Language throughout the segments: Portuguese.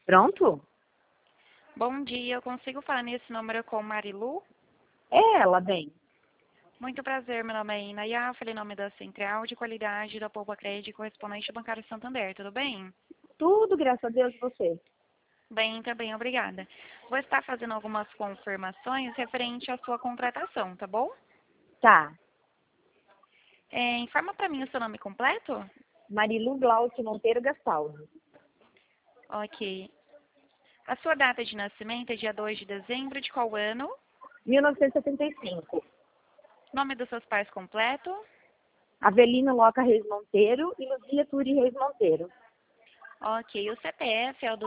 Pronto? Bom dia, eu consigo falar nesse número com Marilu? É ela, bem. Muito prazer, meu nome é Inaya, falei em nome da Central de Qualidade da Poupa Crédito correspondente bancário Santander, tudo bem? Tudo, graças a Deus, você. Bem, também, obrigada. Vou estar fazendo algumas confirmações referente à sua contratação, tá bom? Tá. Informa para mim o seu nome completo? Marilu Glaucio Monteiro Gastaldo. Ok. A sua data de nascimento é dia 2 de dezembro de qual ano? 1975. Nome dos seus pais completo? Avelino Loca Reis Monteiro e Luzia Turi Reis Monteiro. Ok, o CPF é o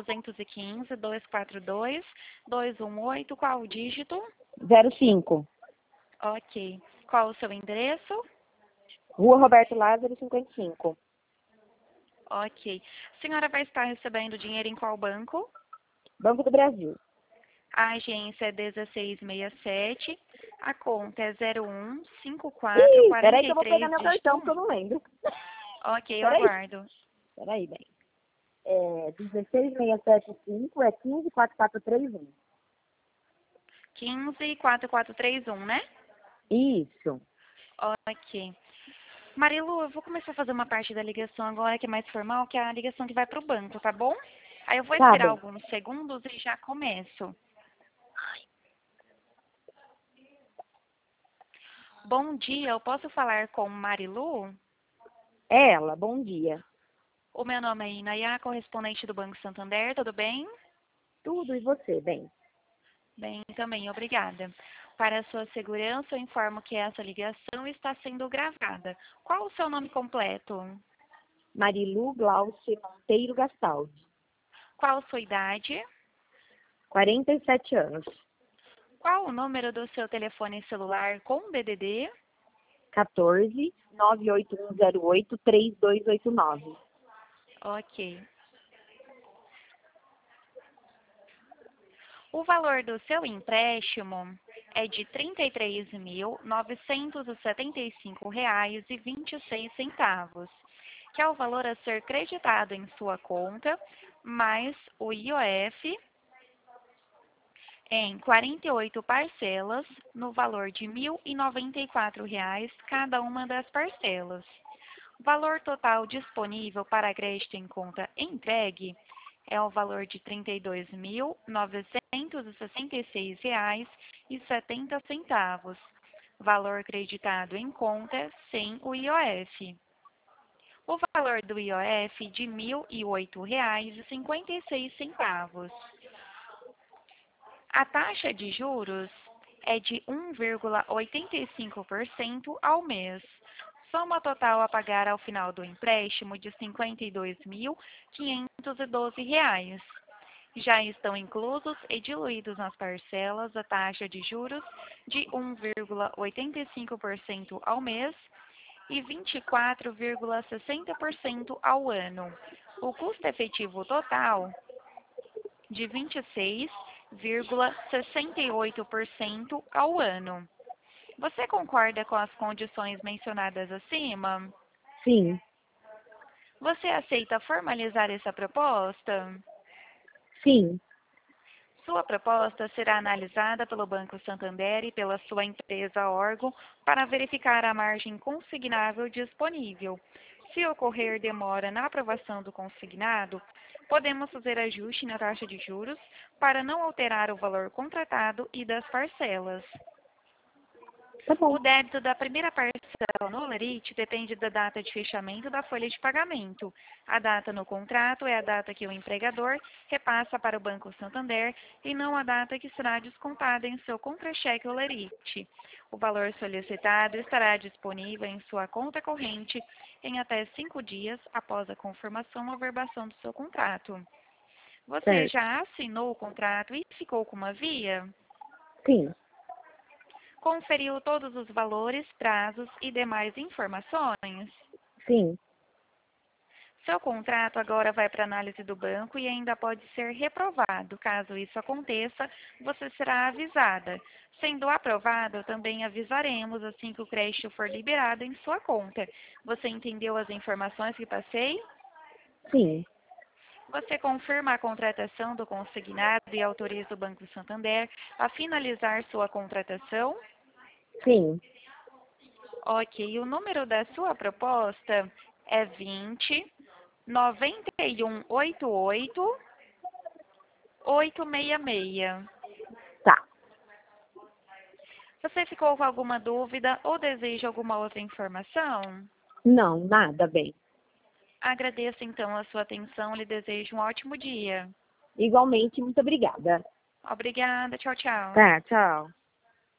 215-242-218, qual o dígito? 05. Ok. Qual o seu endereço? Rua Roberto Lázaro, 55. Ok. A senhora vai estar recebendo dinheiro em qual banco? Banco do Brasil. A agência é 1667, a conta é Ih, peraí que eu vou 015443, pegar meu dígito cartão, porque 1. eu não lembro. Ok, eu Peraí. aguardo. Peraí, bem. 16675 é 154431. 154431, né? Isso. Ok. Marilu, eu vou começar a fazer uma parte da ligação agora que é mais formal, que é a ligação que vai para o banco, tá bom? Aí eu vou Tá esperar bem. alguns segundos e já começo. Bom dia, eu posso falar com Marilu? É ela, bom dia. O meu nome é Inaya, correspondente do Banco Santander, tudo bem? Tudo e você, bem? Bem, também, obrigada. Para a sua segurança, eu informo que essa ligação está sendo gravada. Qual o seu nome completo? Marilu Glaucio Monteiro Gastaldo. Qual a sua idade? 47 anos. Qual o número do seu telefone celular com DDD? 14 98108 3289. Ok. O valor do seu empréstimo é de R$ 33.975,26, que é o valor a ser creditado em sua conta, mais o IOF em 48 parcelas, no valor de R$ 1.094 cada uma das parcelas. O valor total disponível para crédito em conta entregue é o valor de R$ 32.966,70. Valor creditado em conta sem o IOF. O valor do IOF de R$ 1.008,56. A taxa de juros é de 1,85% ao mês. Soma total a pagar ao final do empréstimo de R$ 52.512. Já estão inclusos e diluídos nas parcelas a taxa de juros de 1,85% ao mês e 24,60% ao ano. O custo efetivo total de 26,68% ao ano. Você concorda com as condições mencionadas acima? Sim, Você aceita formalizar essa proposta? sim. Sua proposta será analisada pelo Banco Santander e pela sua empresa órgão para verificar a margem consignável disponível. Se ocorrer demora na aprovação do consignado, podemos fazer ajuste na taxa de juros para não alterar o valor contratado e das parcelas. Tá bom. O débito da primeira parcela no Lerite depende da data de fechamento da folha de pagamento. A data no contrato é a data que o empregador repassa para o Banco Santander e não a data que será descontada em seu contra-cheque ou Lerite. O valor solicitado estará disponível em sua conta corrente em até 5 dias após a confirmação ou averbação do seu contrato. Você Certo. já assinou o contrato e ficou com uma via? Sim, Conferiu todos os valores, prazos e demais informações? sim. Seu contrato agora vai para análise do banco e ainda pode ser reprovado. Caso isso aconteça, você será avisada. Sendo aprovado, também avisaremos assim que o crédito for liberado em sua conta. Você entendeu as informações que passei? Sim. Você confirma a contratação do consignado e autoriza o Banco Santander a finalizar sua contratação? Sim. Ok, o número da sua proposta é 20 9188 866. Tá. Você ficou com alguma dúvida ou deseja alguma outra informação? Não, nada, bem. Agradeço então a sua atenção e lhe desejo um ótimo dia. Igualmente, muito obrigada. Obrigada, tchau, tchau. Tá, tchau.